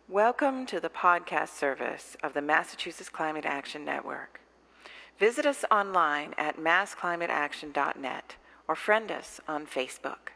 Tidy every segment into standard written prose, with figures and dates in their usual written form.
Welcome to the podcast service of the Massachusetts Climate Action Network. Visit us online at massclimateaction.net or friend us on Facebook.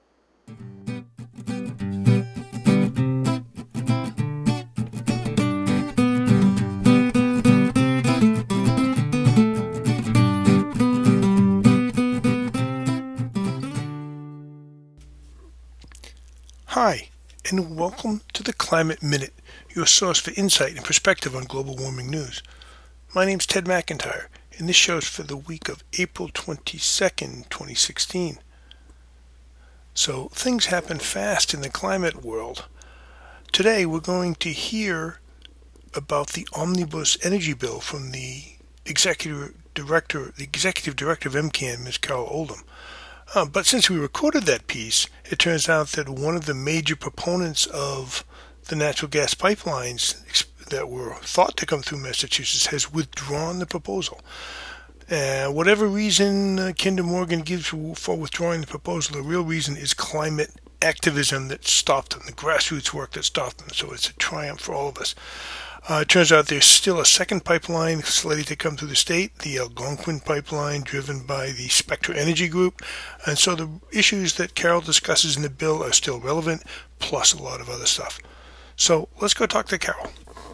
Hi, and welcome to the Climate Minute, your source for insight and perspective on global warming news. My name's Ted McIntyre, and this show's for the week of April 22nd, 2016. So, things happen fast in the climate world. Today, we're going to hear about the Omnibus Energy Bill from the Executive Director of MCAN, Ms. Carol Oldham. But since we recorded that piece, it turns out that one of the major proponents of the natural gas pipelines that were thought to come through Massachusetts has withdrawn the proposal. Whatever reason Kinder Morgan gives for withdrawing the proposal, the real reason is climate activism that stopped them, the grassroots work that stopped them. So it's a triumph for all of us. It turns out there's still a second pipeline slated to come through the state, the Algonquin pipeline, driven by the Spectra Energy Group. And so the issues that Carol discusses in the bill are still relevant, plus a lot of other stuff. So let's go talk to Carol.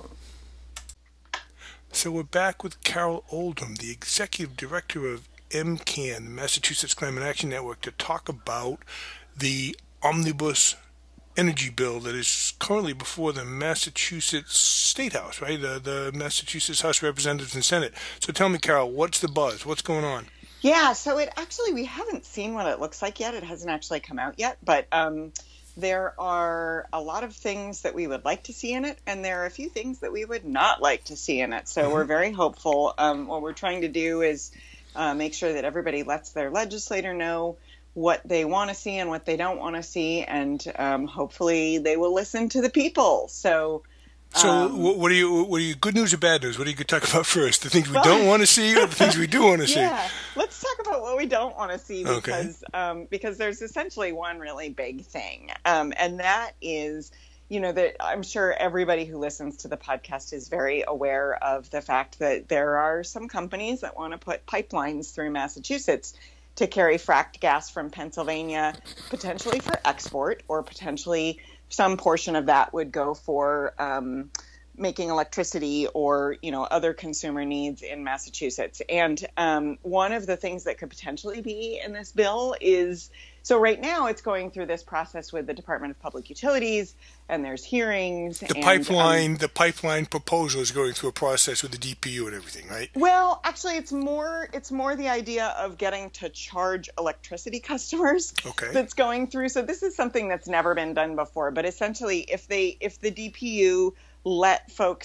So we're back with Carol Oldham, the Executive Director of MCAN, the Massachusetts Climate Action Network, to talk about the Omnibus Energy Bill that is currently before the Massachusetts State House, right? The Massachusetts House of Representatives and Senate. So tell me, Carol, what's the buzz? What's going on? Yeah, so we haven't seen what it looks like yet. It hasn't actually come out yet, but there are a lot of things that we would like to see in it, and there are a few things that we would not like to see in it. So we're very hopeful. What we're trying to do is make sure that everybody lets their legislator know what they want to see and what they don't want to see, and hopefully they will listen to the people. So what are you good news or bad news? What are you going to talk about first? The things we don't want to see or the things we do want to see? Yeah, let's talk about what we don't want to see because there's essentially one really big thing, and that is, that I'm sure everybody who listens to the podcast is very aware of the fact that there are some companies that want to put pipelines through Massachusetts to carry fracked gas from Pennsylvania, potentially for export, or potentially some portion of that would go for making electricity or, other consumer needs in Massachusetts. And one of the things that could potentially be in this bill is, so right now it's going through this process with the Department of Public Utilities, and there's hearings. The pipeline proposal is going through a process with the DPU and everything, right? Well, actually, it's more the idea of getting to charge electricity customers that's going through. So this is something that's never been done before. But essentially, if the DPU let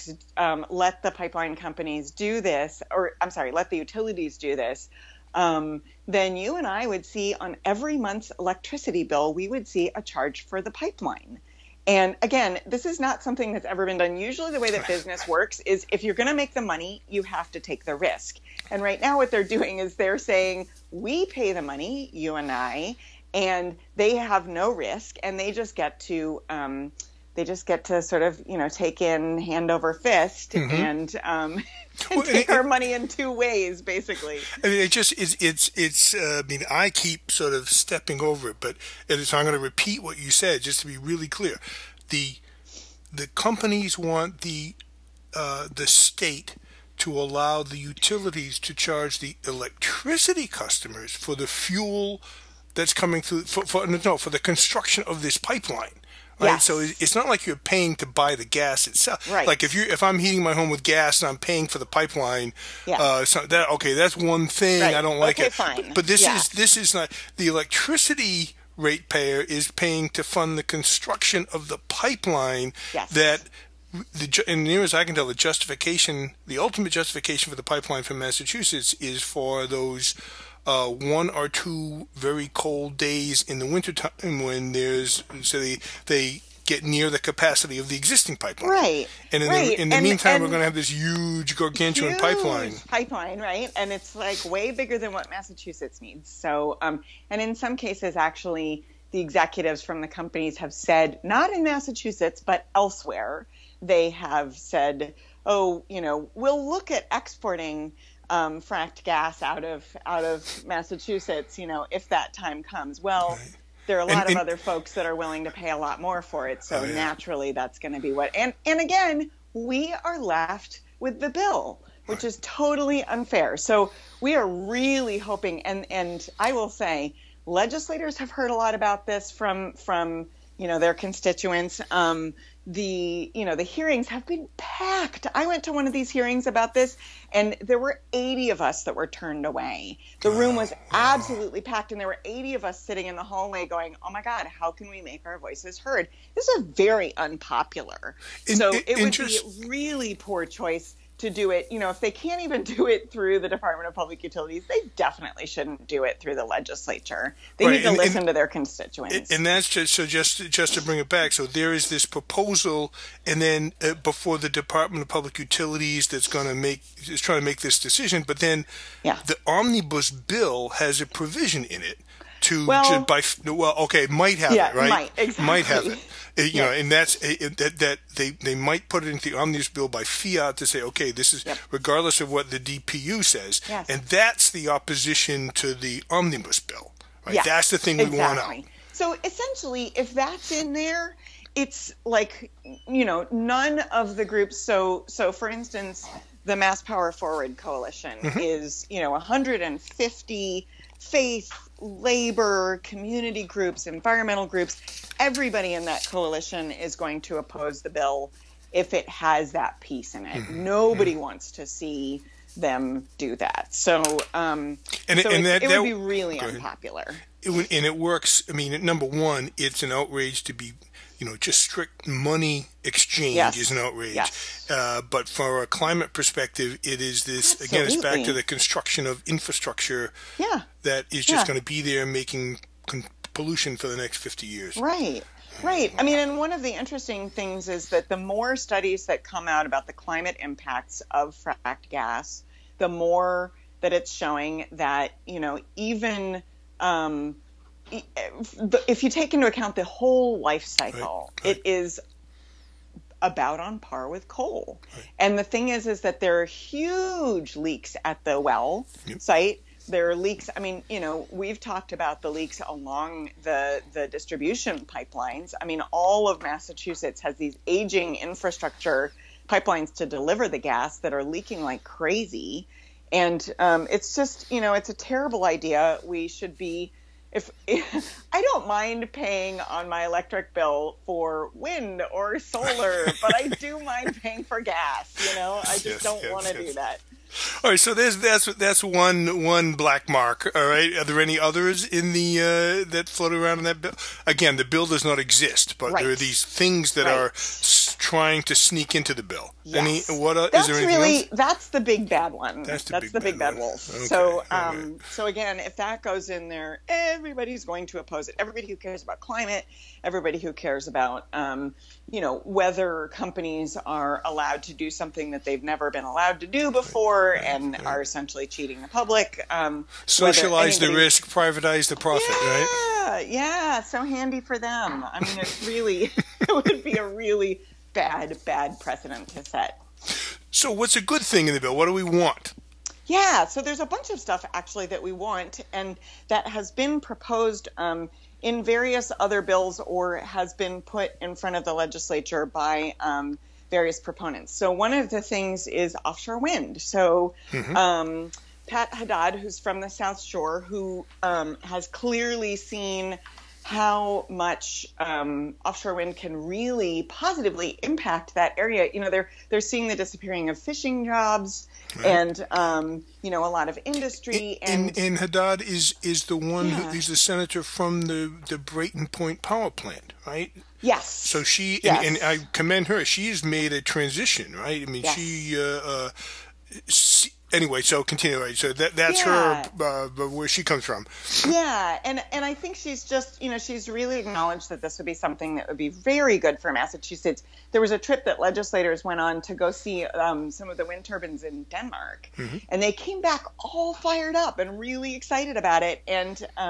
the pipeline companies do this, let the utilities do this, then you and I would see on every month's electricity bill, we would see a charge for the pipeline. And again, this is not something that's ever been done. Usually the way that business works is if you're going to make the money, you have to take the risk. And right now what they're doing is they're saying, we pay the money, you and I, and they have no risk, and they just get to sort of, take in hand over fist and take our money in two ways, basically. I mean, I keep sort of stepping over it, but so I'm going to repeat what you said just to be really clear. The companies want the state to allow the utilities to charge the electricity customers for the fuel that's coming through for the construction of this pipeline. Right, yes. So it's not like you're paying to buy the gas itself. Right. Like if I'm heating my home with gas and I'm paying for the pipeline, that's one thing. Right. I don't like it. Fine. But this is not the electricity ratepayer is paying to fund the construction of the pipeline. Yes. That and near as I can tell, the ultimate justification for the pipeline from Massachusetts is for those 1 or 2 very cold days in the wintertime when they get near the capacity of the existing pipeline. Right. And in the meantime, we're going to have this huge gargantuan pipeline. Right? And it's like way bigger than what Massachusetts needs. So, and in some cases, actually, the executives from the companies have said, not in Massachusetts, but elsewhere, they have said, oh, we'll look at exporting fracked gas out of Massachusetts, if that time comes. Well, right. There are a lot of other folks that are willing to pay a lot more for it. So naturally, that's going to be what. And again, we are left with the bill, which is totally unfair. So we are really hoping, and I will say, legislators have heard a lot about this from their constituents. The hearings have been packed. I went to one of these hearings about this, and there were 80 of us that were turned away. The room was absolutely packed, and there were 80 of us sitting in the hallway going, oh my God, how can we make our voices heard? This is very unpopular. So it would be a really poor choice to do it. If they can't even do it through the Department of Public Utilities, they definitely shouldn't do it through the legislature. They need to listen to their constituents. And that's just to bring it back. So there is this proposal, and then before the Department of Public Utilities is trying to make this decision. But then the omnibus bill has a provision in it might have it, right? Might, exactly. Might have it. And that's that they might put it into the omnibus bill by fiat to say, okay, this is regardless of what the DPU says, and that's the opposition to the omnibus bill, right? Yes, that's the thing we want out. So essentially, if that's in there, it's like none of the groups. So for instance, the Mass Power Forward Coalition is 150 faith, labor, community groups, environmental groups. Everybody in that coalition is going to oppose the bill if it has that piece in it. Nobody wants to see them do that. So, it would be really unpopular. And it works. I mean, number one, it's an outrage to be, just strict money exchange is an outrage. Yes. But for a climate perspective, it is this, again, it's back to the construction of infrastructure that is just going to be there making pollution for the next 50 years. Right. I mean, and one of the interesting things is that the more studies that come out about the climate impacts of fracked gas, the more that it's showing that, even if you take into account the whole life cycle, it is about on par with coal. Right. And the thing is that there are huge leaks at the well site. There are leaks. I mean, we've talked about the leaks along the distribution pipelines. I mean, all of Massachusetts has these aging infrastructure pipelines to deliver the gas that are leaking like crazy. And it's just, it's a terrible idea. We should be, if I don't mind paying on my electric bill for wind or solar, but I do mind paying for gas. I just don't want to do that. All right, so that's one black mark. All right, are there any others in the that float around in that bill? Again, the bill does not exist, but there are these things that are trying to sneak into the bill. Yes. Is there anything else? That's the big bad one. That's the big bad wolf. Okay. So again, if that goes in there, everybody's going to oppose it. Everybody who cares about climate, everybody who cares about whether companies are allowed to do something that they've never been allowed to do before and are essentially cheating the public. Socialize the risk, privatize the profit, right? Yeah, so handy for them. I mean, it would be a really bad precedent to set. So what's a good thing in the bill? What do we want? Yeah, so there's a bunch of stuff actually that we want and that has been proposed in various other bills or has been put in front of the legislature by various proponents. So one of the things is offshore wind. So Pat Haddad, who's from the South Shore, who has clearly seen how much offshore wind can really positively impact that area. They're seeing the disappearing of fishing jobs and a lot of industry. And Haddad is the one who's the senator from the Brayton Point power plant, right? Yes. So she and I commend her. She has made a transition, right? I mean, she anyway, so continue. Right, so that's her where she comes from. Yeah, and I think she's just she's really acknowledged that this would be something that would be very good for Massachusetts. There was a trip that legislators went on to go see some of the wind turbines in Denmark, and they came back all fired up and really excited about it.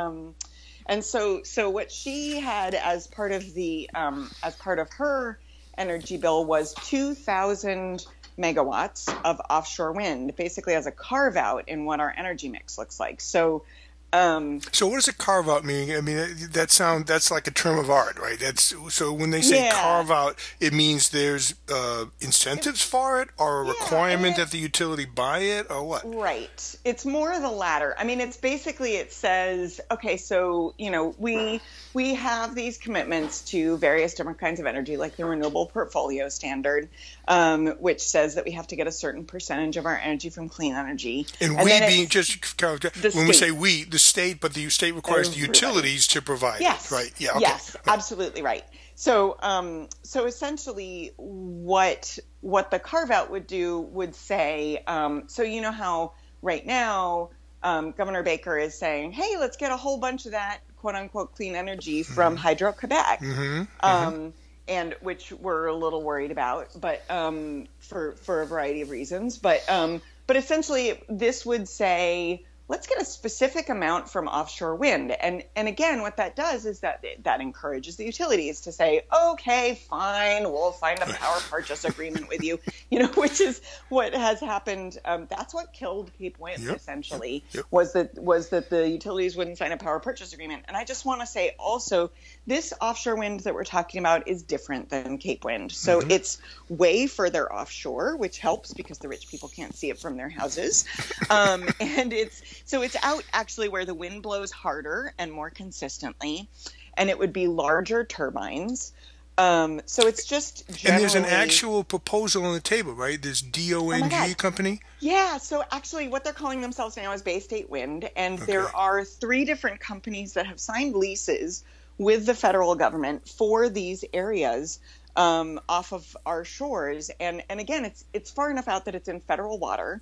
And so what she had as part of her energy bill was 2,000 megawatts of offshore wind, basically as a carve out in what our energy mix looks like. So what does a carve out mean? I mean, that's like a term of art, right? So when they say carve out, it means there's incentives for it, or a requirement that the utility buy it, or what? Right. It's more the latter. I mean, it's basically, it says, okay, so, we have these commitments to various different kinds of energy, like the Renewable Portfolio Standard, which says that we have to get a certain percentage of our energy from clean energy. And we being when we say we, the state, but the state requires the utilities to provide it, right? Yeah. Okay. Yes, right. Absolutely right. So, essentially, what the carve out would do would say, so you know how right now Governor Baker is saying, hey, let's get a whole bunch of that quote unquote clean energy from Hydro-Quebec, and which we're a little worried about, but for a variety of reasons, but essentially this would say, let's get a specific amount from offshore wind. And again, what that does is that encourages the utilities to say, okay, fine, we'll find a power purchase agreement with you, which is what has happened. That's what killed Cape Wind, essentially, was that the utilities wouldn't sign a power purchase agreement. And I just want to say also, this offshore wind that we're talking about is different than Cape Wind. So it's way further offshore, which helps because the rich people can't see it from their houses. And it's out actually where the wind blows harder and more consistently, and it would be larger turbines. So it's just generally... And there's an actual proposal on the table, right? This DONG company? Yeah, so actually what they're calling themselves now is Bay State Wind, and there are 3 different companies that have signed leases with the federal government for these areas off of our shores. And again, it's far enough out that it's in federal water.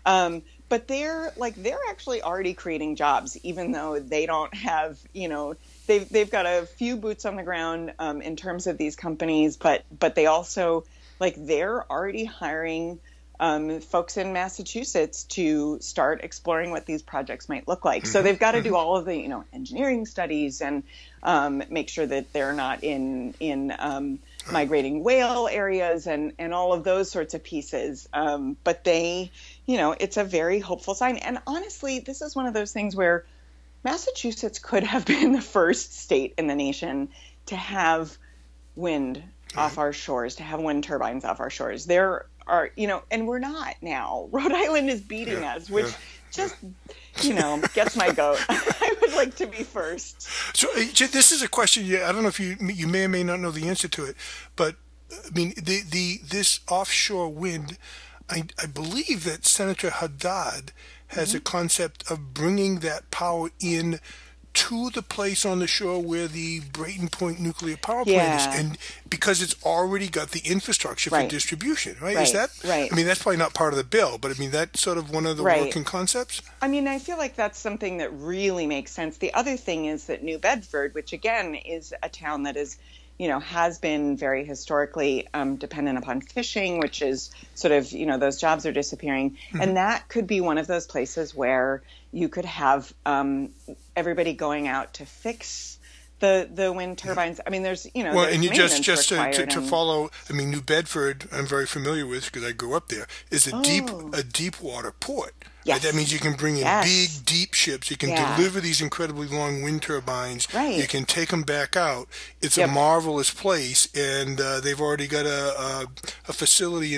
But they're actually already creating jobs, even though they don't have, they've got a few boots on the ground in terms of these companies, but they also, they're already hiring folks in Massachusetts to start exploring what these projects might look like. So they've got to do all of the, engineering studies and make sure that they're not in migrating whale areas and all of those sorts of pieces. But they, it's a very hopeful sign. And honestly, this is one of those things where Massachusetts could have been the first state in the nation to have wind off our shores, to have wind turbines off our shores. There are, and we're not now. Rhode Island is beating us, which just, gets my goat. I would like to be first. So this is a question. I don't know if you may or may not know the answer to it, but I mean, this offshore wind, I believe that Senator Haddad has a concept of bringing that power in to the place on the shore where the Brayton Point nuclear power plant is, and because it's already got the infrastructure for distribution, right? Is that right? I mean, that's probably not part of the bill, but I mean, that's sort of one of the working concepts. I mean, I feel like that's something that really makes sense. The other thing is that New Bedford, which again is a town that is, has been very historically dependent upon fishing, which is sort of, those jobs are disappearing. And that could be one of those places where you could have everybody going out to fix the wind turbines. I mean, there's, well, and you just to follow, I mean, New Bedford, I'm very familiar with because I grew up there, is a deep water port. Yes. That means you can bring in big, deep ships. You can deliver these incredibly long wind turbines. Right. You can take them back out. It's a marvelous place, and they've already got a facility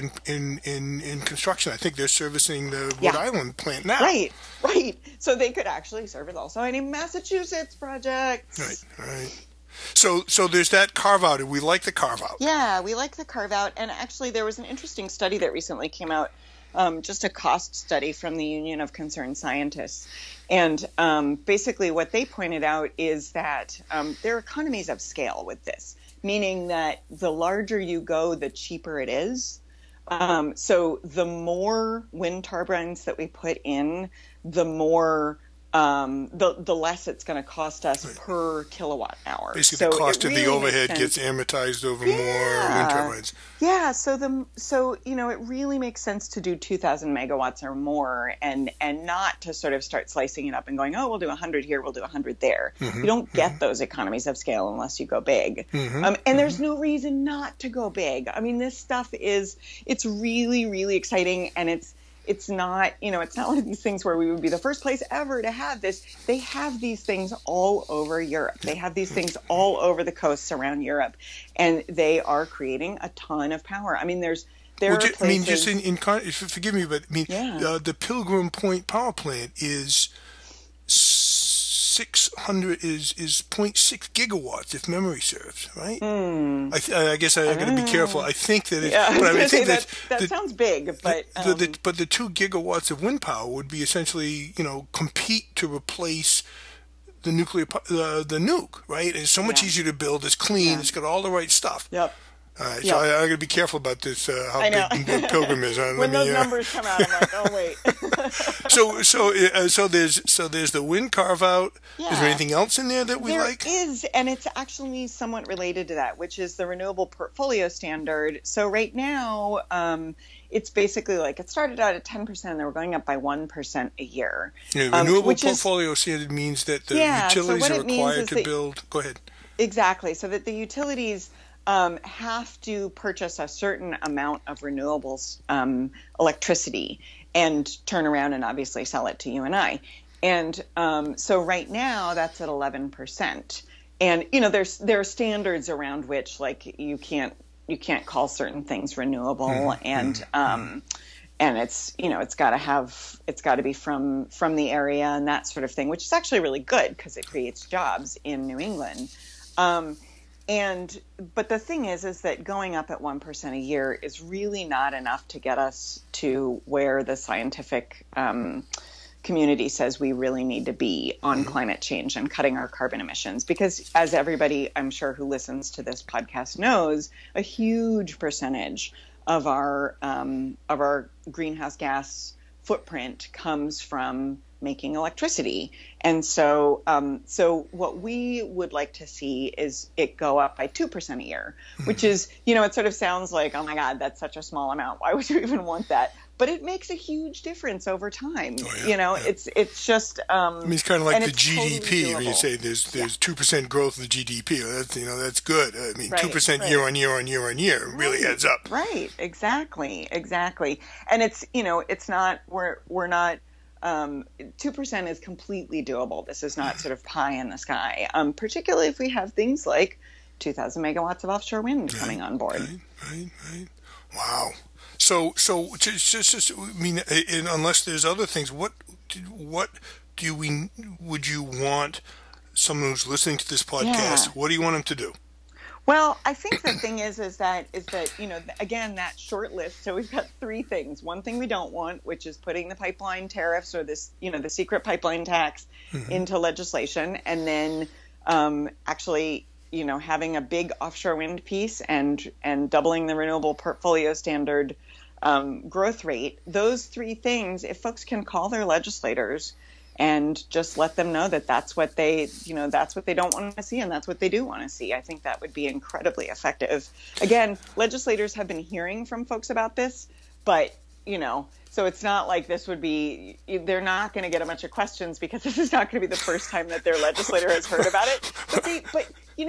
in construction. I think they're servicing the Rhode Island plant now. Right. So they could actually service also any Massachusetts projects. Right. So there's that carve-out. We like the carve-out. Yeah, we like the carve-out. And actually, there was an interesting study that recently came out, just a cost study from the Union of Concerned Scientists. And basically what they pointed out is that there are economies of scale with this, meaning that the larger you go, the cheaper it is. So the more wind turbines that we put in, the more the less it's going to cost us per kilowatt hour. Basically, the cost of the overhead gets amortized over more wind turbines. Yeah, so it really makes sense to do 2,000 megawatts or more, and not to sort of start slicing it up and going, oh, we'll do 100 here, we'll do 100 there. You don't get those economies of scale unless you go big. And there's no reason not to go big. I mean, this stuff it's really, really exciting, and it's not, it's not one of these things where we would be the first place ever to have this. They have these things all over Europe. They have these things all over the coasts around Europe, and they are creating a ton of power. I mean, there are places. I mean, just forgive me, but I mean, the Pilgrim Point power plant is 600 is 0.6 gigawatts, if memory serves, right? I guess I got to be careful. I think that it's, but I think that sounds big, but but the 2 gigawatts of wind power would be essentially, compete to replace the nuclear the nuke, right? It's so much easier to build. It's clean. It's got all the right stuff. Yep. All right, so I got to be careful about this. How big the Pilgrim is. When those numbers come out, I'm like, oh wait. so there's the wind carve out. Yeah. Is there anything else in there that we like? There is, and it's actually somewhat related to that, which is the renewable portfolio standard. So right now, it's basically like it started out at 10%, and they were going up by 1% a year. Yeah, renewable portfolio standard means that the utilities are required to build. Go ahead. Exactly. So that the utilities have to purchase a certain amount of renewables electricity and turn around and obviously sell it to you and I. And so right now that's at 11%. And there are standards around which, like, you can't call certain things renewable, and it's it's got to be from the area and that sort of thing, which is actually really good because it creates jobs in New England. But the thing is that going up at 1% a year is really not enough to get us to where the scientific community says we really need to be on climate change and cutting our carbon emissions. Because as everybody, I'm sure, who listens to this podcast knows, a huge percentage of our greenhouse gas footprint comes from making electricity. And so what we would like to see is it go up by 2% a year, which is, it sort of sounds like, oh my God, that's such a small amount. Why would you even want that? But it makes a huge difference over time. It's just. It's kind of like the GDP. Totally when you say there's 2% growth of the GDP. That's good. I mean, 2% year on year really adds up. Right. Exactly. And it's not. We're not. 2% is completely doable. This is not sort of pie in the sky. Particularly if we have things like 2,000 megawatts of offshore wind coming on board. Right. Wow. So just I mean, unless there's other things, what would you want someone who's listening to this podcast? What do you want them to do? Well, I think the thing is that again, that short list. So we've got 3 things. One thing we don't want, which is putting the pipeline tariffs or this, the secret pipeline tax into legislation, and then actually, having a big offshore wind piece and doubling the renewable portfolio standard growth rate. Those 3 things, if folks can call their legislators and just let them know that that's what they don't want to see and that's what they do want to see, I think that would be incredibly effective. Again, legislators have been hearing from folks about this, but so it's not like this would be, they're not going to get a bunch of questions because this is not going to be the first time that their legislator has heard about it. But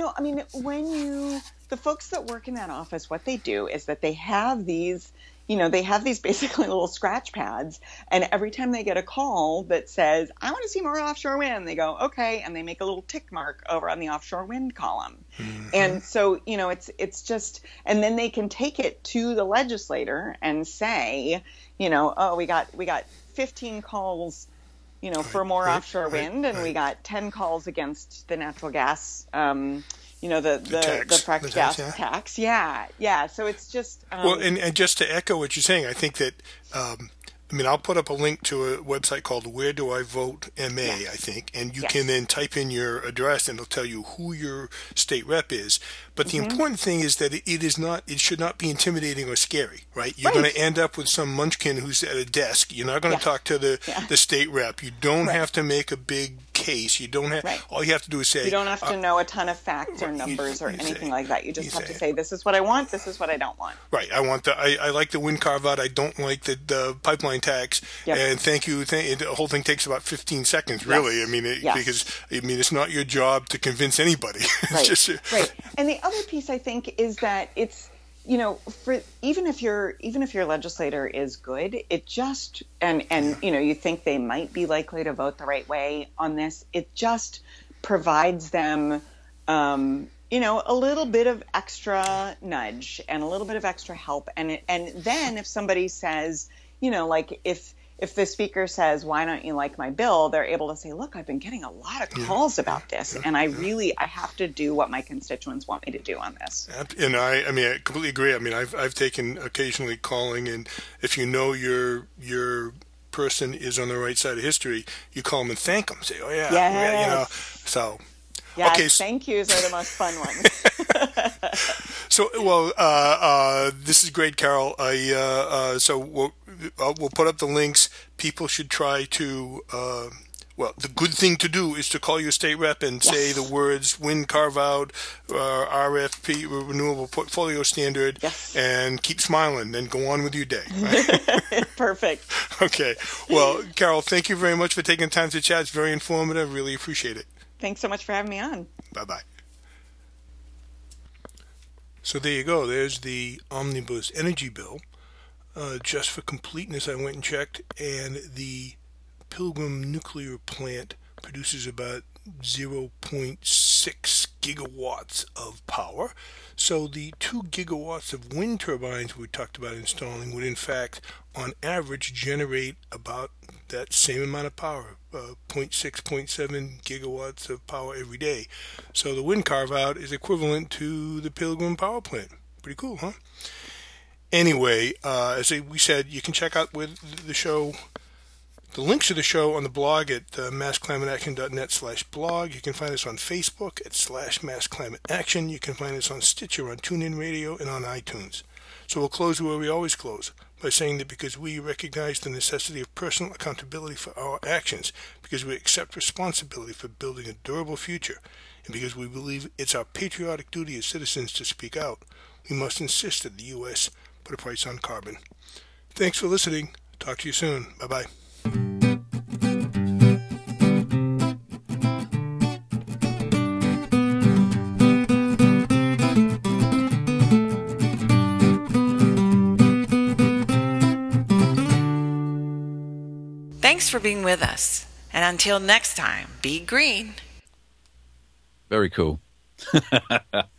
the folks that work in that office, what they do is that they have these basically little scratch pads, and every time they get a call that says, I want to see more offshore wind, they go, okay, and they make a little tick mark over on the offshore wind column. And so, it's just, and then they can take it to the legislator and say, oh, we got 15 calls, for more offshore wind, and we got 10 calls against the natural gas, the fracked gas tax. Yeah. So it's just. Well, and just to echo what you're saying, I think that, I'll put up a link to a website called Where Do I Vote MA, I think, and you can then type in your address and it'll tell you who your state rep is. But the important thing is that it should not be intimidating or scary, right? You're going to end up with some munchkin who's at a desk. You're not going to talk to the state rep. You don't have to make a big case. You don't have, all you have to do is say. You don't have to know a ton of facts or numbers or anything like that. You just have to say, this is what I want, this is what I don't want. Right. I like the wind carve out. I don't like the pipeline tax. Yep. And thank you. The whole thing takes about 15 seconds, really. I mean, because it's not your job to convince anybody. Right. And the other piece, I think, is that it's, for even if your legislator is good, it just and you think they might be likely to vote the right way on this, it just provides them a little bit of extra nudge and a little bit of extra help, and then if somebody says, like if the speaker says, why don't you like my bill, they're able to say, look, I've been getting a lot of calls about this, and I have to do what my constituents want me to do on this. And I completely agree. I mean, I've taken occasionally calling, and if your person is on the right side of history, you call them and thank them. Say, so. Yeah, okay. Thank yous are the most fun ones. So, this is great, Carol. So we'll put up the links. People should try to. The good thing to do is to call your state rep and say the words "wind carve out," RFP, Renewable Portfolio Standard, and keep smiling. Then go on with your day. Right? Perfect. Okay. Well, Carol, thank you very much for taking time to chat. It's very informative. Really appreciate it. Thanks so much for having me on. Bye-bye. So there you go. There's the omnibus energy bill. Just for completeness, I went and checked, and the Pilgrim nuclear plant produces about 0.6 gigawatts of power. So the 2 gigawatts of wind turbines we talked about installing would, in fact, on average, generate about that same amount of power, 0.7 gigawatts of power every day. So the wind carve-out is equivalent to the Pilgrim power plant. Pretty cool, huh? Anyway, as we said, you can check out with the show. The links to the show on the blog at massclimateaction.net/blog. You can find us on Facebook at /massclimateaction. You can find us on Stitcher, on TuneIn Radio, and on iTunes. So we'll close where we always close, by saying that because we recognize the necessity of personal accountability for our actions, because we accept responsibility for building a durable future, and because we believe it's our patriotic duty as citizens to speak out, we must insist that the U.S. put a price on carbon. Thanks for listening. Talk to you soon. Bye-bye. Thanks for being with us. And until next time, be green. Very cool.